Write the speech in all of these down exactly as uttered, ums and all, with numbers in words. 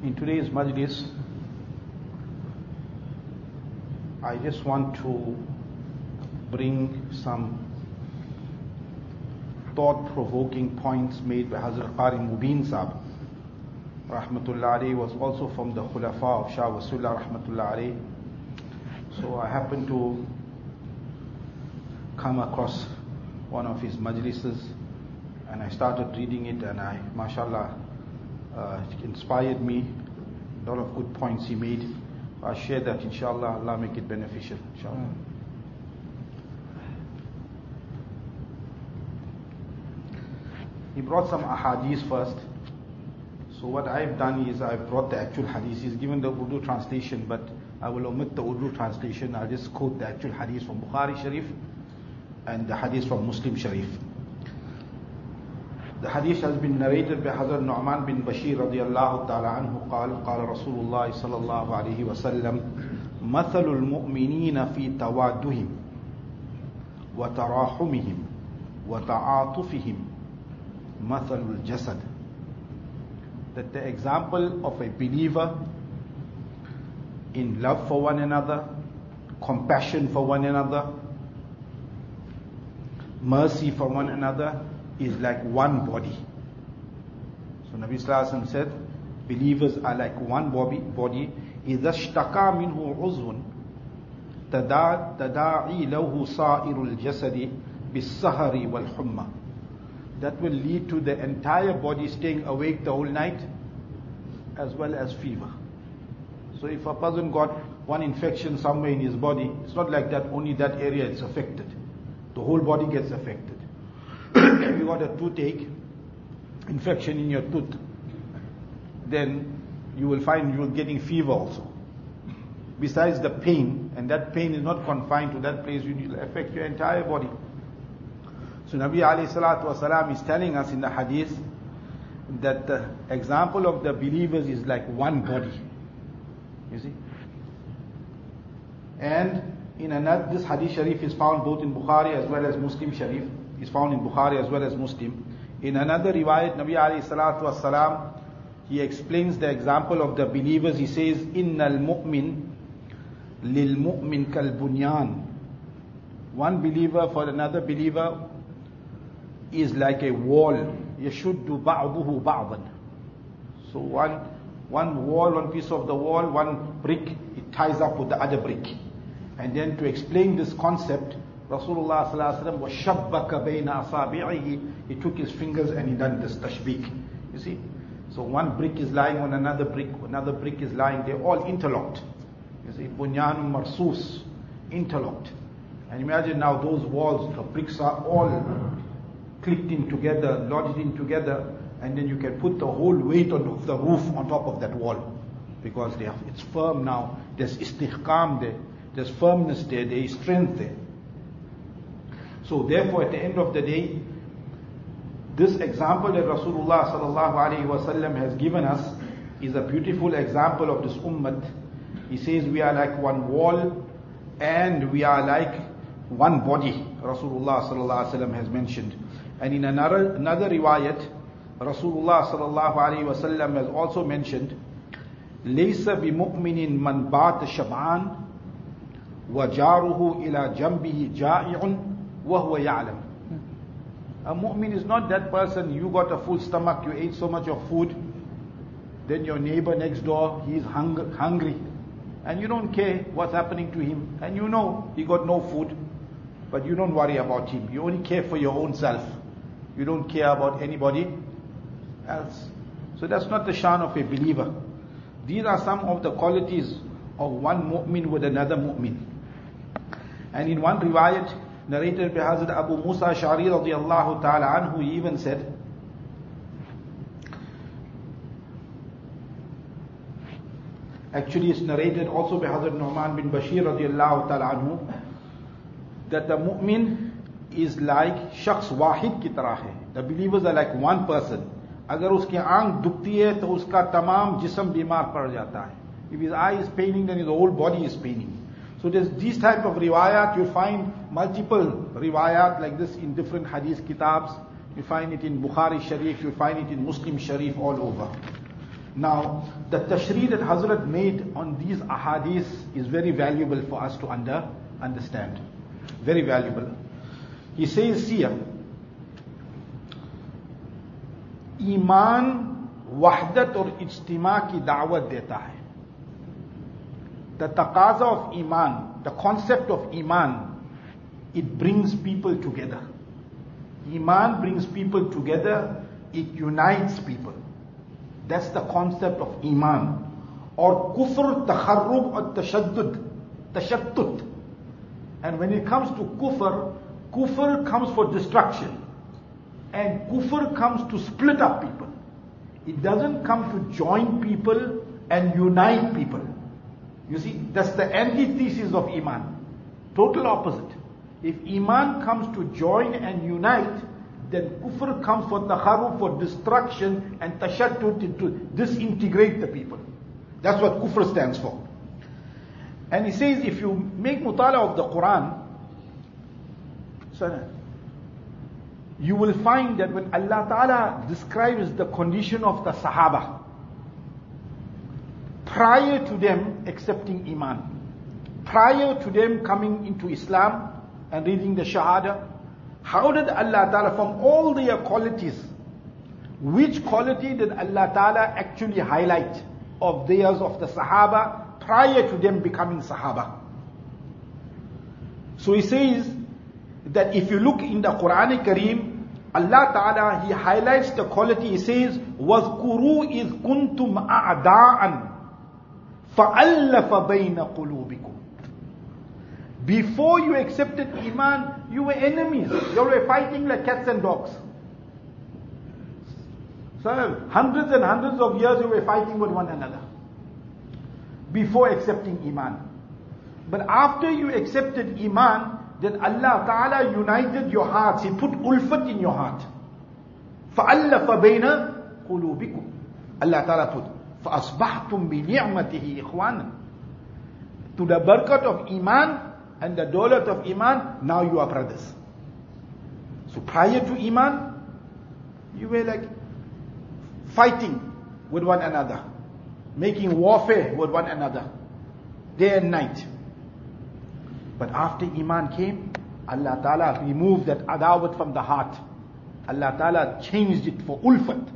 In today's majlis, I just want to bring some thought-provoking points made by Hazrat Qari Mubin Sahib, Rahmatullah alayhi, was also from the Khulafa of Shah Wasulullah, Rahmatullah alayhi. So I happened to come across one of his majlises and I started reading it, and I, mashallah, uh, it inspired me. A lot of good points he made. I'll share that, inshallah. Allah make it beneficial, inshallah. He brought some ahadith first. So what I've done is I've brought the actual hadith. He's given the Urdu translation, but I will omit the Urdu translation. I'll just quote the actual hadith from Bukhari Sharif and the hadith from Muslim Sharif. The hadith has been narrated by Hazrat Nu'man bin Bashir radiyallahu ta'ala anhu قال قال رسول الله صلى الله عليه وسلم مثل المؤمنين في توادهم وتراحمهم وتعاطفهم مثل الجسد. That the example of a believer in love for one another, compassion for one another, mercy for one another, is like one body. So Nabi Sallallahu Alaihi Wasallam said, believers are like one body. Body. إذا اشتكى منه عضو تداعي له سائر الجسد بالسهر والحمى. That will lead to the entire body staying awake the whole night, as well as fever. So if a person got one infection somewhere in his body, it's not like that only that area is affected. The whole body gets affected. If you got a toothache, infection in your tooth, then you will find you are getting fever also. Besides the pain, and that pain is not confined to that place, it will affect your entire body. So Nabi alayhi salatu wasalam is telling us in the hadith that the example of the believers is like one body. You see? And in another, this hadith sharif is found both in Bukhari as well as Muslim Sharif. Is found in Bukhari as well as Muslim. In another riwayat, Nabi alayhi salatu wasalam, he explains the example of the believers. He says, Innal mu'min lil mu'min kal bunyan. One believer for another believer is like a wall. Yashuddu ba'duhu ba'dan. So one, one wall, one piece of the wall, one brick, it ties up with the other brick. And then to explain this concept, Rasulullah sallallahu alaihi wasallam was shabbaka bayna asabi'ihi. He took his fingers and he done this tashbik. You see? So one brick is lying on another brick, another brick is lying, they're all interlocked. You see? Bunyanun marsus, interlocked. And imagine now those walls, the bricks are all clicked in together, lodged in together, and then you can put the whole weight of the roof on top of that wall. Because they have, it's firm now, there's istihkam there, there's firmness there, there is strength there. So therefore, at the end of the day, this example that Rasulullah sallallahu alaihi wasallam has given us is a beautiful example of this ummah. He says we are like one wall and we are like one body. Rasulullah sallallahu alaihi wasallam has mentioned. And in another another riwayat, Rasulullah sallallahu alaihi wasallam has also mentioned, ليس بمؤمن من بات شبعان وجاره إلى جنبه جائع وَهُوَ يَعْلَمُ. A mu'min is not that person, you got a full stomach, you ate so much of food, then your neighbor next door, he is hung- hungry, and you don't care what's happening to him, and you know he got no food, but you don't worry about him. You only care for your own self. You don't care about anybody else. So that's not the shan of a believer. These are some of the qualities of one mu'min with another mu'min. And in one riwayat, narrated by Hazrat Abu Musa Ash'ari radiyallahu ta'ala anhu, he even said, actually it's narrated also by Hazrat Nu'man bin Bashir radiyallahu ta'ala anhu, that the mu'min is like shakhs wahid ki tarah hai. The believers are like one person. Agar uski aankh dukti hai, to uska tamam jism bimar pad jata hai. If his eye is paining, then his whole body is paining. So there's these type of riwayat, you find multiple riwayat like this in different hadith kitabs. You find it in Bukhari Sharif, you find it in Muslim Sharif, all over. Now, the tashri that Hazrat made on these ahadith is very valuable for us to under, understand. Very valuable. He says here, ईमान वहदत और इज्तिमा की दावत देता है. The taqaza of iman, the concept of iman, it brings people together. Iman brings people together, it unites people. That's the concept of iman. Or kufr, takharrub or tashaddud, tashattut. And when it comes to kufr, kufr comes for destruction. And kufr comes to split up people. It doesn't come to join people and unite people. You see, that's the antithesis of iman. Total opposite. If iman comes to join and unite, then kufr comes for takharrub, for destruction, and tashattut, to disintegrate the people. That's what kufr stands for. And he says, if you make mutala of the Quran, so you will find that when Allah Ta'ala describes the condition of the Sahaba, prior to them accepting Iman, prior to them coming into Islam and reading the Shahada, how did Allah Ta'ala, from all their qualities, which quality did Allah Ta'ala actually highlight of theirs, of the Sahaba, prior to them becoming Sahaba? So he says that if you look in the Quran Kareem, Allah Ta'ala, He highlights the quality. He says, وَاذْكُرُوا إِذْ كُنْتُمْ أَعْدَاءً فَأَلَّفَ بَيْنَ قُلُوبِكُمْ. Before you accepted Iman, you were enemies. You were fighting like cats and dogs. So, hundreds and hundreds of years you were fighting with one another. Before accepting Iman. But after you accepted Iman, then Allah Ta'ala united your hearts. He put ulfat in your heart. فَأَلَّفَ بَيْنَ قُلُوبِكُمْ. Allah Ta'ala put, فَأَصْبَحْتُمْ بِنِعْمَتِهِ إِخْوَانًا. To the barakat of Iman and the dawlat of Iman, now you are brothers. So prior to Iman, you were like fighting with one another, making warfare with one another, day and night. But after Iman came, Allah Ta'ala removed that adawat from the heart. Allah Ta'ala changed it for ulfat.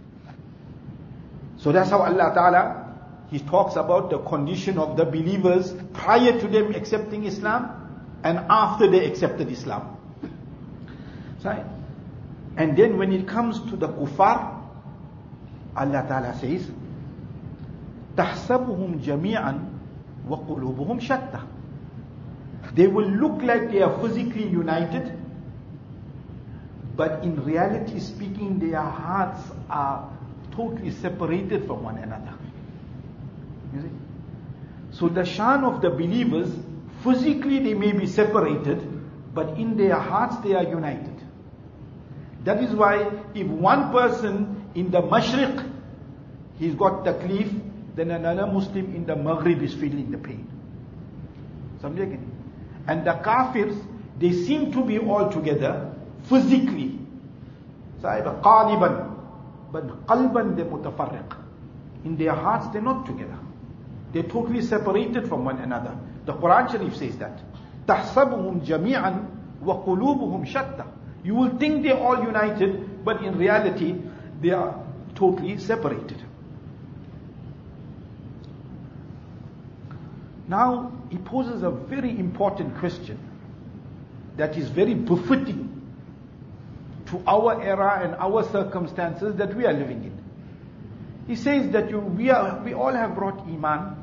So that's how Allah Ta'ala, He talks about the condition of the believers prior to them accepting Islam and after they accepted Islam. Right? And then when it comes to the kuffar, Allah Ta'ala says, تَحْسَبُهُمْ جَمِيعًا وَقُلُوبُهُمْ شَتَّى. They will look like they are physically united, but in reality speaking, their hearts are totally separated from one another. You see? So the shan of the believers, physically they may be separated, but in their hearts they are united. That is why if one person in the mashriq, he's got taklif, then another Muslim in the maghrib is feeling the pain. Samjhe? And the kafirs, they seem to be all together physically, sahib qaliban, but qalban they're mutafarriq. In their hearts they're not together. They're totally separated from one another. The Quran Sharif says that. تَحْسَبُهُمْ جَمِيعًا وَقُلُوبُهُمْ شَتَّى. You will think they're all united, but in reality they are totally separated. Now, he poses a very important question that is very befitting to our era and our circumstances that we are living in. He says that you, we, are, we all have brought Iman,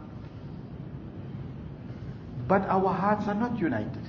but our hearts are not united.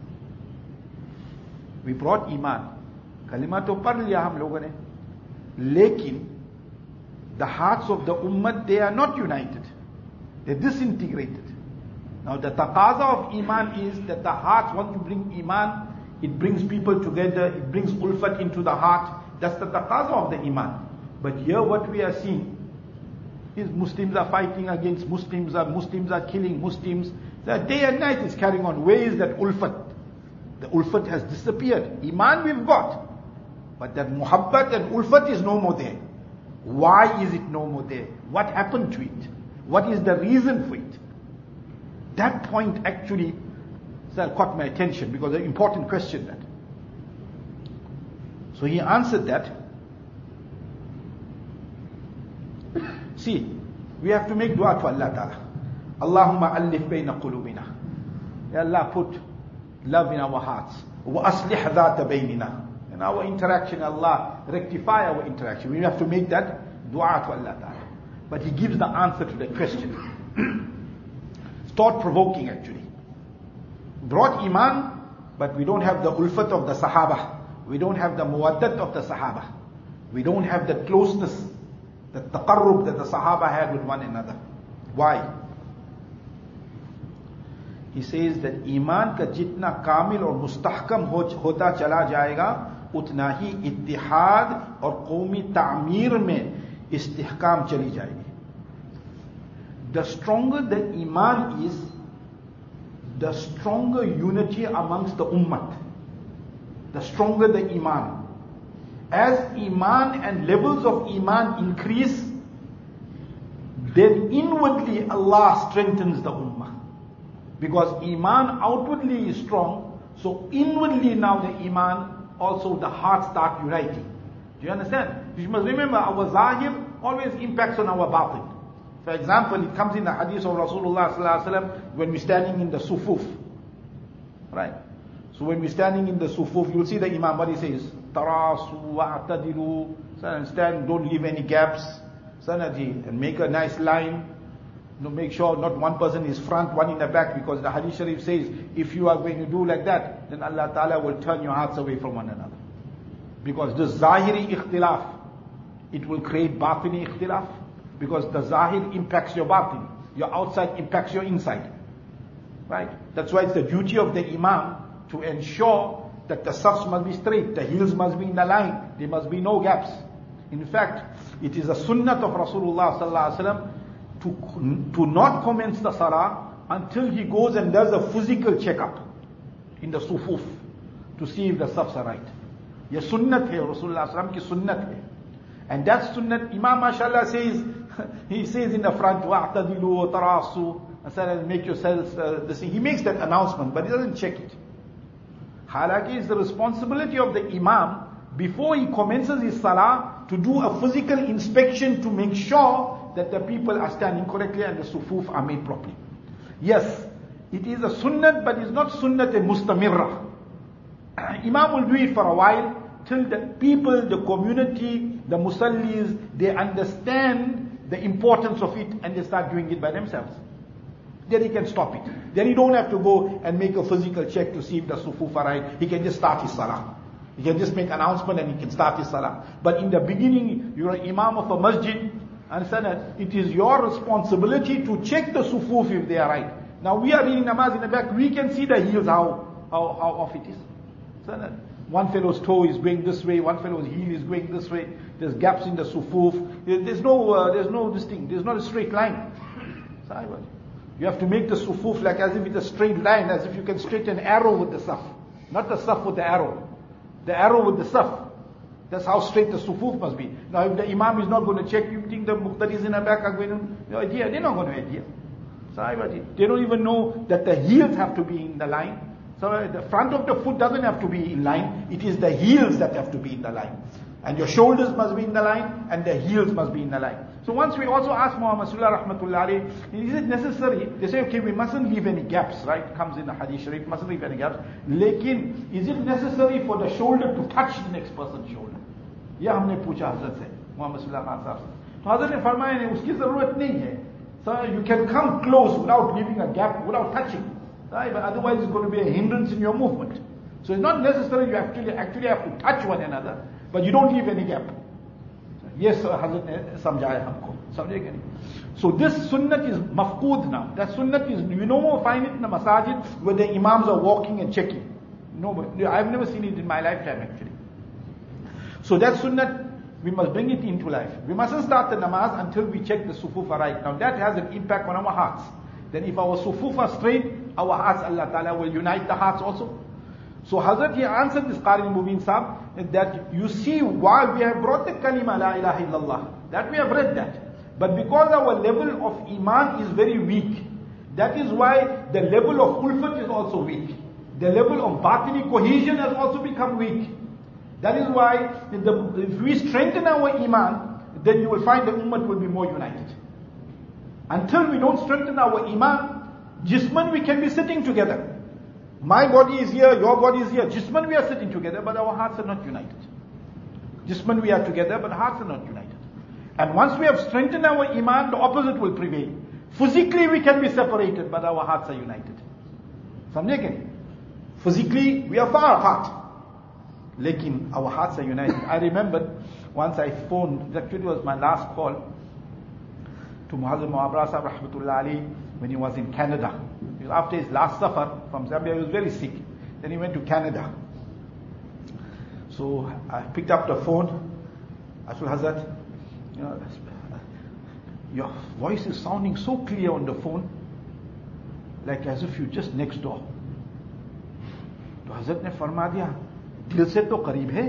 We brought Iman. Kalima to par liya hum logon ne. Lekin, the hearts of the ummah, they are not united. They're disintegrated. Now the taqaza of Iman is that the heart, once you bring Iman, it brings people together, it brings ulfat into the heart. That's the taqaza of the Iman. But here what we are seeing is Muslims are fighting against Muslims, are Muslims are killing Muslims. The day and night is carrying on. Where is that ulfat? The ulfat has disappeared. Iman we've got, but that muhabbat and ulfat is no more there. Why is it no more there? What happened to it? What is the reason for it? That point actually caught my attention because an important question that. So he answered that. See, we have to make dua to Allah Ta'ala. Allahumma allif bayna qulubina. Ya Allah, put love in our hearts. Wa aslih dhata baynina. In our interaction, Allah, rectify our interaction. We have to make that dua to Allah Ta'ala. But he gives the answer to that question. It's thought-provoking actually. Brought iman, but we don't have the ulfat of the Sahaba. We don't have the muwaddat of the Sahaba. We don't have the closeness, the taqarrub that the Sahaba had with one another. Why? He says that iman ka jitna kamil aur mustahkam hota chala jayega, utna hi ittihad aur qawmi ta'mir mein istihkam chali jayegi. The stronger the iman is, the stronger unity amongst the ummah. The stronger the iman. As iman and levels of iman increase, then inwardly Allah strengthens the ummah. Because iman outwardly is strong, so inwardly now the iman, also the heart start uniting. Do you understand? You must remember our zahir always impacts on our batin. For example, it comes in the hadith of Rasulullah sallallahu alaihi wasallam when we're standing in the sufuf. Right? So when we're standing in the sufuf, you'll see the imam, what he says, Tarasu wa'tadilu, stand, don't leave any gaps, sanadi, and make a nice line. You know, make sure not one person is front, one in the back, because the hadith sharif says, if you are going to do like that, then Allah Ta'ala will turn your hearts away from one another. Because the zahiri ikhtilaf, it will create batini ikhtilaf, because the zahir impacts your batin, your outside impacts your inside. Right? That's why it's the duty of the imam to ensure that the safs must be straight, the heels must be in the line, there must be no gaps. In fact, it is a sunnat of Rasulullah sallallahu alaihi wasallam to, to not commence the salah until he goes and does a physical checkup in the sufuf to see if the safs are right. Ye sunnat hai, Rasulullah sallallahu alaihi wasallam ki sunnat hai. And that sunnat, Imam mashallah says, he says in the front, wa'tadilu wa tarasu, and make yourselves, uh, this thing. He makes that announcement, but he doesn't check it. Halaki is the responsibility of the imam, before he commences his salah, to do a physical inspection to make sure that the people are standing correctly and the sufuf are made properly. Yes, it is a sunnat, but it's not sunnat a mustamirrah. Imam will do it for a while, till the people, the community, the musallis, they understand the importance of it and they start doing it by themselves. Then he can stop it. Then he don't have to go and make a physical check to see if the sufuf are right. He can just start his salah. He can just make an announcement and he can start his salah. But in the beginning, you're an imam of a masjid, understand that it is your responsibility to check the sufuf if they are right. Now we are reading namaz in the back, we can see the heels, how, how, how off it is. Understand that? One fellow's toe is going this way, one fellow's heel is going this way, there's gaps in the sufuf, there's no, uh, there's no this thing, there's not a straight line. You have to make the sufuf like as if it's a straight line, as if you can straighten an arrow with the saf. Not the saf with the arrow. The arrow with the saf. That's how straight the sufuf must be. Now if the imam is not going to check, you think the muqtadis in the back are going to, no idea, they're not going to idea. They don't even know that the heels have to be in the line. So the front of the foot doesn't have to be in line, it is the heels that have to be in the line. And your shoulders must be in the line, and the heels must be in the line. So once we also ask Muhammad Sallallahu Rahmatullah alayhi, is it necessary? They say, okay, we mustn't leave any gaps, right? It comes in the hadith sharif, mustn't leave any gaps. Lekin, is it necessary for the shoulder to touch the next person's shoulder? यह हमने पूछा हज़रत से, Muhammad Sallallahu Alaihi Wasallam. तो हज़रत ने फरमाया नहीं, उसकी ज़रूरत नहीं है. So you can come close without leaving a gap, without touching. Right? But otherwise it's going to be a hindrance in your movement. So it's not necessary you actually actually have to touch one another, but you don't leave any gap. Yes, Hazrat ne samjhaya humko. Samjhe ke nahi? So this sunnat is mafqood now. That sunnat is, you no more find it in the masajid where the imams are walking and checking. No, I've never seen it in my lifetime actually. So that sunnat, we must bring it into life. We mustn't start the namaz until we check the sufuf are right. Now that has an impact on our hearts. Then if our sufuf are straight, our hearts, Allah Ta'ala will unite the hearts also. So Hazrat he answered this Qari Mubin Sahib that you see why we have brought the kalima la ilaha illallah. That we have read that. But because our level of iman is very weak, that is why the level of ulfat is also weak. The level of batini cohesion has also become weak. That is why if, the, if we strengthen our iman, then you will find the ummah will be more united. Until we don't strengthen our iman, jisman we can be sitting together. My body is here, your body is here. Jisman we are sitting together, but our hearts are not united. Jisman we are together, but hearts are not united. And once we have strengthened our iman, the opposite will prevail. Physically we can be separated, but our hearts are united. Samjhe? Physically we are far apart. Lekin our hearts are united. I remember once I phoned, actually it was my last call, to Muhammad Muhabra Sahib Rahmatullah Ali when he was in Canada. It was after his last safar from Zambia, he was very sick. Then he went to Canada. So I picked up the phone. I told Hazrat, you know, your voice is sounding so clear on the phone, like as if you're just next door. तो हजरत ने फरमा दिया, दिल से तो करीब है.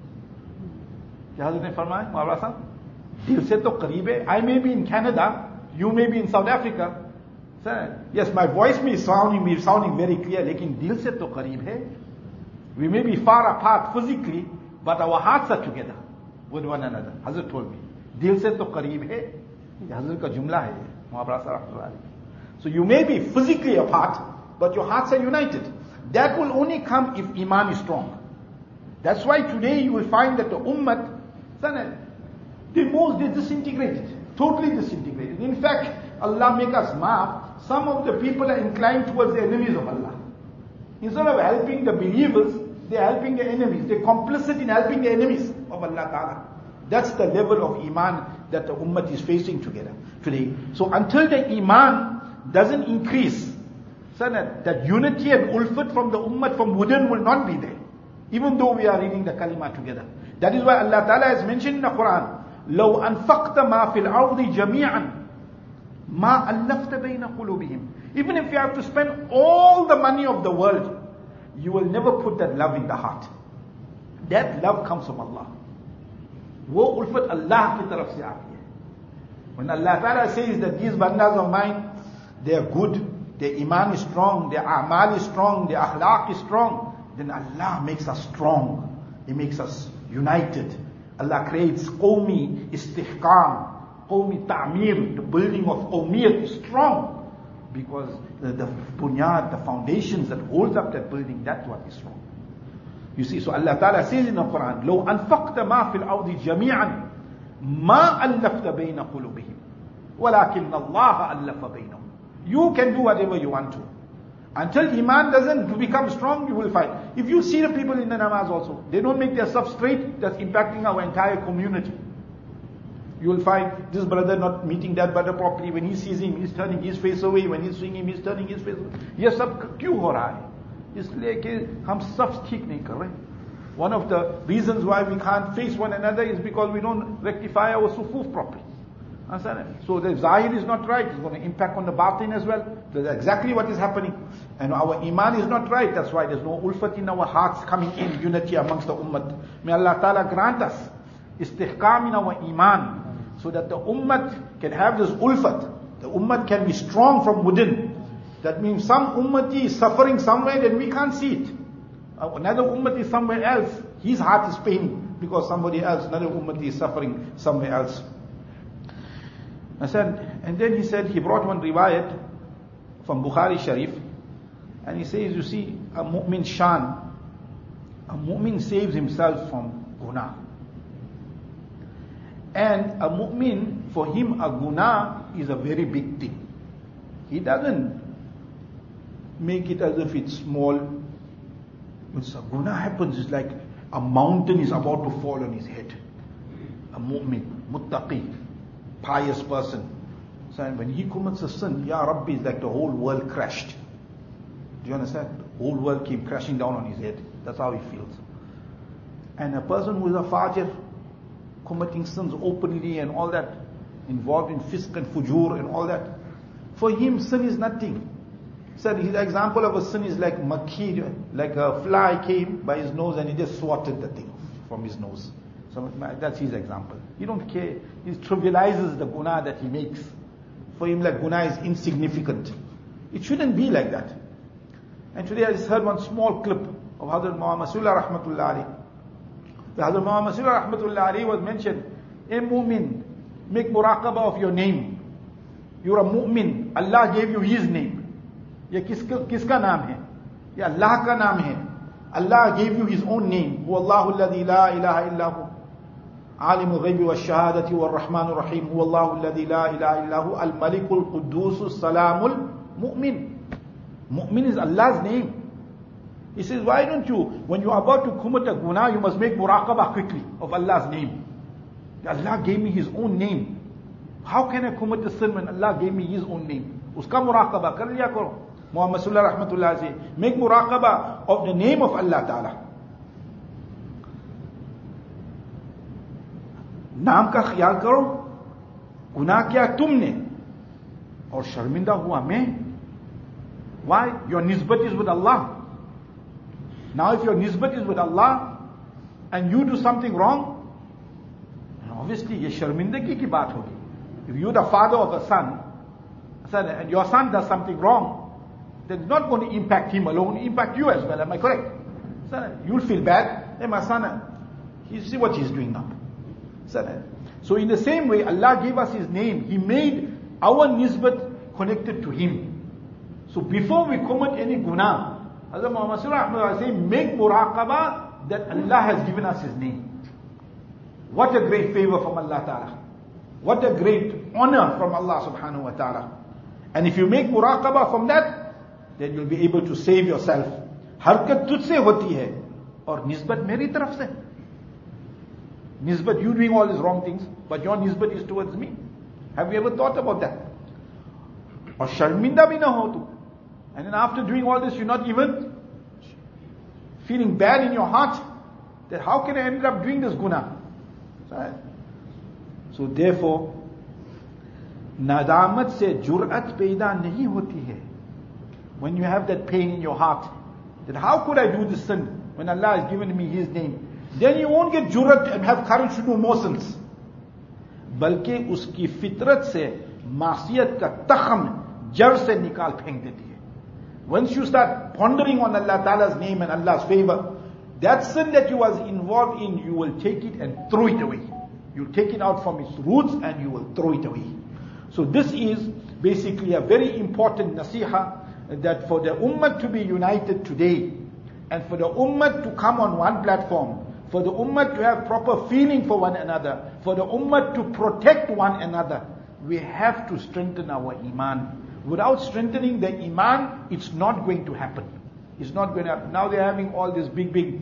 क्या हजरत ने फरमाया मुहावरा साहब? दिल से तो करीब है. I may be in Canada, you may be in South Africa. Sir, yes, my voice may be sounding, may be sounding very clear, लेकिन दिल से तो करीब है. We may be far apart physically, but our hearts are together with one another. Hazrat told me, दिल से तो करीब है. Hazrat का जुमला है मुहावरा साहब. So you may be physically apart, but your hearts are united. That will only come if iman is strong. That's why today you will find that the ummah, they most they disintegrated, totally disintegrated. In fact, Allah make us maaf, some of the people are inclined towards the enemies of Allah. Instead of helping the believers, they are helping the enemies. They're complicit in helping the enemies of Allah Ta'ala. That's the level of iman that the ummah is facing together today. So until the iman doesn't increase, that unity and ulfat from the ummah from within will not be there. Even though we are reading the kalima together. That is why Allah Ta'ala has mentioned in the Quran, لَوْ أَنفَقْتَ مَا فِي الْأَرْضِ جَمِيعًا مَا أَلَّفْتَ بَيْنَ قُلُوبِهِمْ. Even if you have to spend all the money of the world, you will never put that love in the heart. That love comes from Allah. Wo ulfat Allah ki taraf se aati hai. When Allah Ta'ala says that these bandas of mine, they are good, their iman is strong, their a'mal is strong, their akhlaq is strong, then Allah makes us strong. He makes us united. Allah creates qawmi istihqam, qawmi ta'mir, the building of qawmiyat is strong. Because the, the bunyad, the foundations that holds up that building, that's what is strong. You see, so Allah Ta'ala says in the Quran, لو أنفقت ما في الأرض جميعا ما ألفت بين قلوبهم ولكن الله ألف بينهم. You can do whatever you want to. Until iman doesn't become strong, you will fight. If you see the people in the namaz also, they don't make their stuff straight, that's impacting our entire community. You will find this brother not meeting that brother properly. When he sees him, he's turning his face away. When he's seeing him, he's turning his face away. Ye sab kyun ho raha hai? Isliye ki hum sab theek nahi kar rahe. One of the reasons why we can't face one another is because we don't rectify our sufuf properly. So the zahir is not right, it's going to impact on the batin as well. That's exactly what is happening. And our iman is not right, that's why there's no ulfat in our hearts coming in, unity amongst the ummah. May Allah Ta'ala grant us istihqam in our iman, so that the ummah can have this ulfat. The ummah can be strong from within. That means some ummati is suffering somewhere and we can't see it. Another ummati is somewhere else, his heart is paining because somebody else, another ummati is suffering somewhere else. I said, and then he said, he brought one riwayat from Bukhari Sharif, and he says, you see, a mu'min shan, a mu'min saves himself from guna. And a mu'min, for him, a guna is a very big thing. He doesn't make it as if it's small. When a guna happens, it's like a mountain is about to fall on his head. A mu'min, muttaqi, pious person. So when he commits a sin, Ya Rabbi, it's like the whole world crashed. Do you understand? The whole world came crashing down on his head. That's how he feels. And a person who is a fajr, committing sins openly and all that, involved in fisk and fujur and all that, for him sin is nothing. So his example of a sin is like makhi, like a fly came by his nose and he just swatted the thing from his nose. So that's his example. He don't care. He trivializes the guna that he makes. For him, like guna is insignificant. It shouldn't be like that. And today I just heard one small clip of Hazrat Muhammad Masula Rahmatullah Ali. The Hazrat Muhammad Masula Rahmatullah Ali was mentioned, "A mu'min, make muraqabah of your name. You're a mu'min. Allah gave you His name. Ye kiska, kiska naam hai? Ye Allah ka naam hai. Allah gave you His own name. Huwa Allahu alladhi la ilaha illahu. Alimul ghaybi wa shahadati wa rahmanur rahim. Huwa Allahu alladhi la ilaha illahu. Al-malikul qudusul salamul mu'min. Mu'min is Allah's name. He says, why don't you, when you are about to commit a guna, you must make muraqabah quickly of Allah's name. Allah gave me His own name. How can I commit a sin when Allah gave me His own name? Uska muraqabah kar liya karo. Muhammad Sallallahu Rahmatullah say, make muraqabah of the name of Allah Ta'ala. नाम का ख्याल करो, गुनाह किया तुमने और शर्मिंदा हुआ मैं. Why? Your nisbat is with Allah. Now if your nisbat is with Allah and you do something wrong, obviously ye sharmindagi ki baat hogi. If you're the father of a son, son and your son does something wrong, then it's not going to impact him alone, impact you as well. Am I correct? Son, you'll feel bad. Hey, my son, you see what he's doing now. Son, so in the same way, Allah gave us His name. He made our nisbat connected to Him. So before we commit any guna, Hazrat Muhammad Sallallahu Alaihi Wasallam saying, make muraqabah that Allah has given us His name. What a great favor from Allah Ta'ala. What a great honor from Allah Subhanahu Wa Ta'ala. And if you make muraqabah from that, then you'll be able to save yourself. Harkat tujhse hoti hai, aur nisbat meri taraf se. Nisbat, you doing all these wrong things, but your nisbat is towards me. Have you ever thought about that? Aur sharminda bhi na ho tu. And then after doing all this, you're not even feeling bad in your heart that how can I end up doing this guna? So therefore, nadamat se jur'at paida nahi hoti hai. When you have that pain in your heart, that how could I do this sin when Allah has given me His name? Then you won't get jur'at and have courage to do more sins. Balki uski fitrat se maasiyat ka takham jar se nikal pheng deti hai. Once you start pondering on Allah Ta'ala's name and Allah's favor, that sin that you was involved in, you will take it and throw it away. You'll take it out from its roots and you will throw it away. So this is basically a very important nasiha, that for the ummah to be united today, and for the ummah to come on one platform, for the ummah to have proper feeling for one another, for the ummah to protect one another, we have to strengthen our iman. Without strengthening the iman, it's not going to happen. It's not going to happen. Now they're having all this big, big,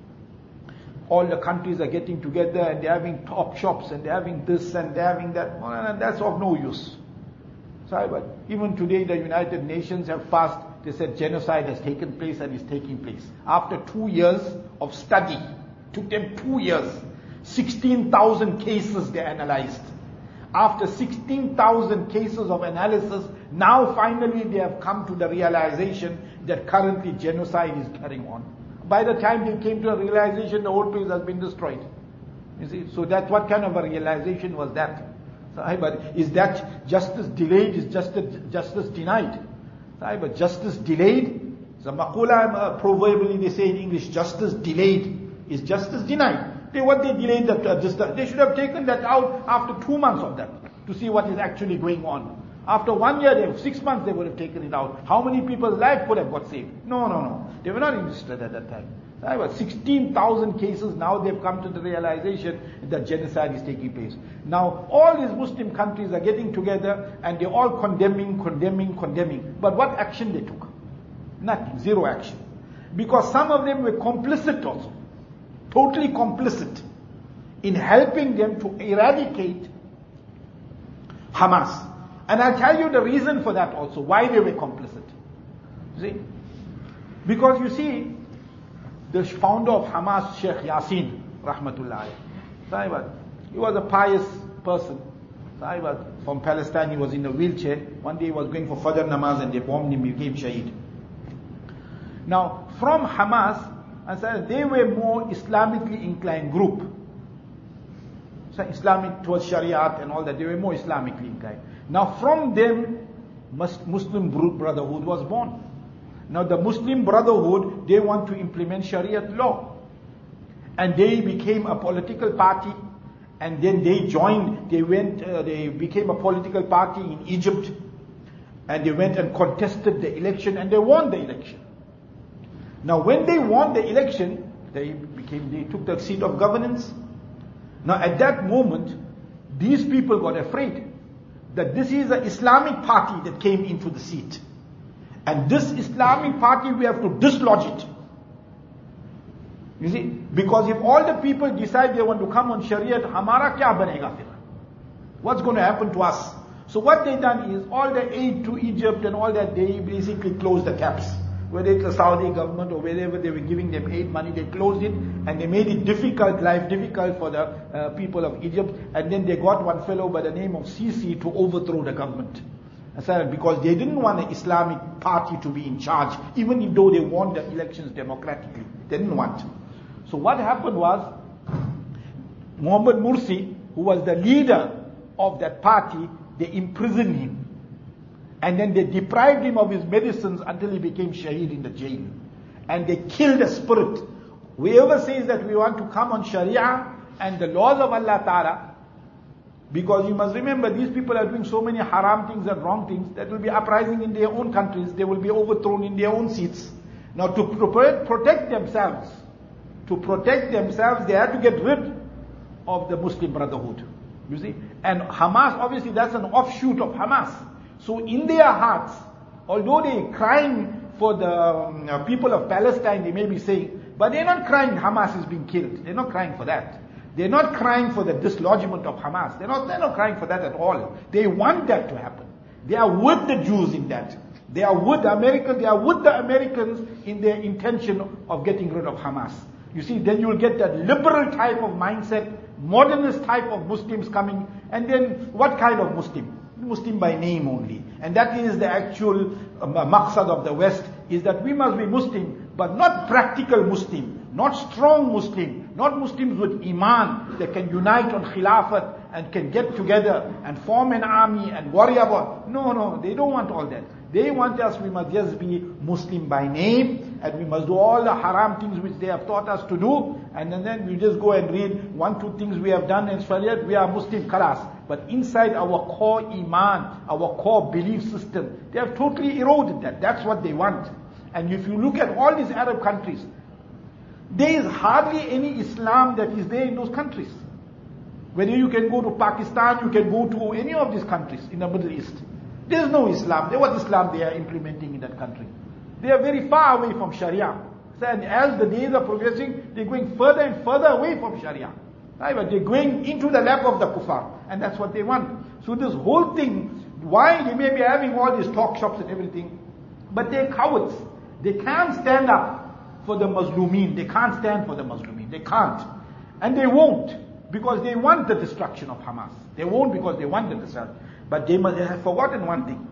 all the countries are getting together and they're having top shops and they're having this and they're having that. And that's of no use. Sorry, but even today the United Nations have passed, they said genocide has taken place and is taking place. After two years of study, took them two years, sixteen thousand cases they analyzed. After sixteen thousand cases of analysis, now finally they have come to the realization that currently genocide is carrying on. By the time they came to a realization, the whole place has been destroyed. You see, so that what kind of a realization was that? But is that justice delayed? Is justice justice denied? But justice delayed? The maqula, proverbially they say in English, justice delayed is justice denied. They, what they delayed, that uh, just, uh, they should have taken that out after two months of that to see what is actually going on. After one year, they, six months, they would have taken it out. How many people's life could have got saved? No, no, no. They were not interested at that time. There were sixteen thousand cases. Now they've come to the realization that genocide is taking place. Now all these Muslim countries are getting together and they're all condemning, condemning, condemning. But what action they took? Nothing. Zero action. Because some of them were complicit also. Totally complicit in helping them to eradicate Hamas. And I'll tell you the reason for that also, why they were complicit. See? Because you see, the founder of Hamas, Sheikh Yassin, Rahmatullah alayhi, he was a pious person. From Palestine, he was in a wheelchair. One day he was going for Fajr Namaz and they bombed him, he became Shaheed. Now, from Hamas, and they were more Islamically inclined group. Islamic towards Shariat and all that. They were more Islamically inclined. Now from them, Muslim Brotherhood was born. Now the Muslim Brotherhood, they want to implement Shariat law. And they became a political party. And then they joined, they went, uh, they became a political party in Egypt. And they went and contested the election and they won the election. Now when they won the election, they became, they took the seat of governance. Now at that moment, these people got afraid that this is an Islamic party that came into the seat. And this Islamic party, we have to dislodge it. You see, because if all the people decide they want to come on Shariat, hamara kya banega fir? What's going to happen to us? So what they done is, all the aid to Egypt and all that, they basically closed the taps. Whether it's the Saudi government or wherever they were giving them aid money, they closed it and they made it difficult, life difficult for the uh, people of Egypt. And then they got one fellow by the name of Sisi to overthrow the government. Because they didn't want an Islamic party to be in charge, even though they won the elections democratically. They didn't want. So what happened was, Muhammad Mursi, who was the leader of that party, they imprisoned him. And then they deprived him of his medicines until he became shaheed in the jail. And they killed the spirit. Whoever says that we want to come on Sharia and the laws of Allah Ta'ala, because you must remember, these people are doing so many haram things and wrong things that will be uprising in their own countries, they will be overthrown in their own seats. Now to pro- protect themselves, to protect themselves, they had to get rid of the Muslim Brotherhood. You see? And Hamas, obviously that's an offshoot of Hamas. So in their hearts, although they're crying for the um, people of Palestine, they may be saying, but they're not crying Hamas is being killed. They're not crying for that. They're not crying for the dislodgement of Hamas. They're not, they're not crying for that at all. They want that to happen. They are with the Jews in that. They are with the Americans, they are with the Americans in their intention of getting rid of Hamas. You see, then you will get that liberal type of mindset, modernist type of Muslims coming, and then what kind of Muslim? Muslim by name only. And that is the actual uh, maqsad of the West, is that we must be Muslim, but not practical Muslim, not strong Muslim, not Muslims with Iman that can unite on Khilafat and can get together and form an army and worry about. No, no, they don't want all that. They want us, we must just be Muslim by name, and we must do all the haram things which they have taught us to do, and then we just go and read one, two things we have done in Shariat, we are Muslim, khalas. But inside our core Iman, our core belief system, they have totally eroded that. That's what they want. And if you look at all these Arab countries, there is hardly any Islam that is there in those countries. Whether you can go to Pakistan, you can go to any of these countries in the Middle East. There is no Islam. There was Islam they are implementing in that country. They are very far away from Sharia. And as the days are progressing, they're going further and further away from Sharia. Right? But they're going into the lap of the kuffar. And that's what they want. So this whole thing, why they may be having all these talk shops and everything, but they're cowards. They can't stand up for the Muslimin. They can't stand for the Muslimin. They can't. And they won't. Because they want the destruction of Hamas. They won't because they want the destruction. But they must they have forgotten one thing.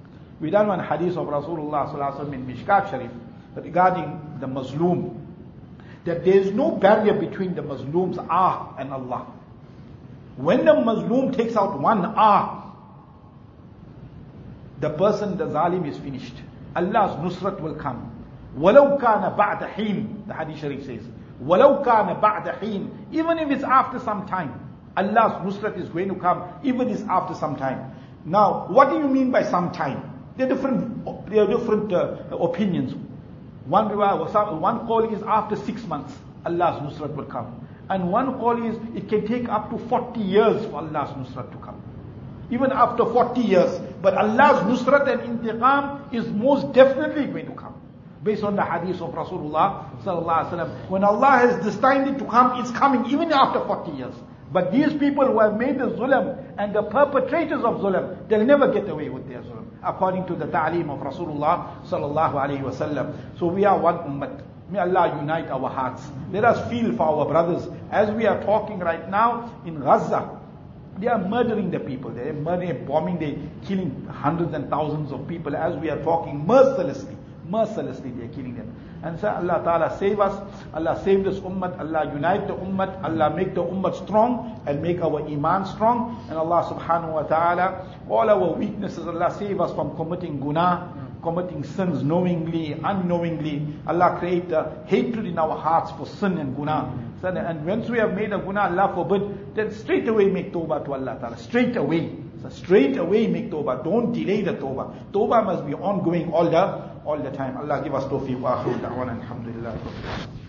We done one hadith of Rasulullah sallallahu alaihi wasallam in Mishkat Sharif regarding the Mazloom. That there is no barrier between the Mazloom's ah and Allah. When the Mazloom takes out one ah, the person, the zalim is finished. Allah's nusrat will come. وَلَوْ كَانَ بَعْدَ حِينٍ, the hadith Sharif says. وَلَوْ كَانَ بَعْدَ حِينٍ, even if it's after some time. Allah's nusrat is going to come, even if it's after some time. Now, what do you mean by some time? There are different, there are different uh, opinions. One, one call is after six months, Allah's nusrat will come. And one call is, it can take up to forty years for Allah's nusrat to come. Even after forty years. But Allah's nusrat and intiqam is most definitely going to come. Based on the hadith of Rasulullah sallallahu alaihi wasallam. When Allah has destined it to come, it's coming even after forty years. But these people who have made the zulm and the perpetrators of zulm, they'll never get away with their zulm, according to the ta'aleem of Rasulullah sallallahu alaihi wasallam. So we are one ummah. May Allah unite our hearts. Let us feel for our brothers. As we are talking right now in Gaza, they are murdering the people. They are murdering, bombing, they are killing hundreds and thousands of people as we are talking mercilessly. Mercilessly they are killing them. And so Allah Ta'ala save us, Allah save this ummah, Allah unite the ummah, Allah make the ummah strong and make our iman strong. And Allah Subhanahu wa Ta'ala, all our weaknesses, Allah save us from committing guna, committing sins knowingly, unknowingly. Allah create a hatred in our hearts for sin and guna. And once we have made a guna, Allah forbid, then straight away make tawbah to Allah Ta'ala. Straight away. So straight away make tawbah. Don't delay the tawbah. Tawbah must be ongoing all the all the time. Allah give us tawfiq wa akhiru da'wana alhamdulillah.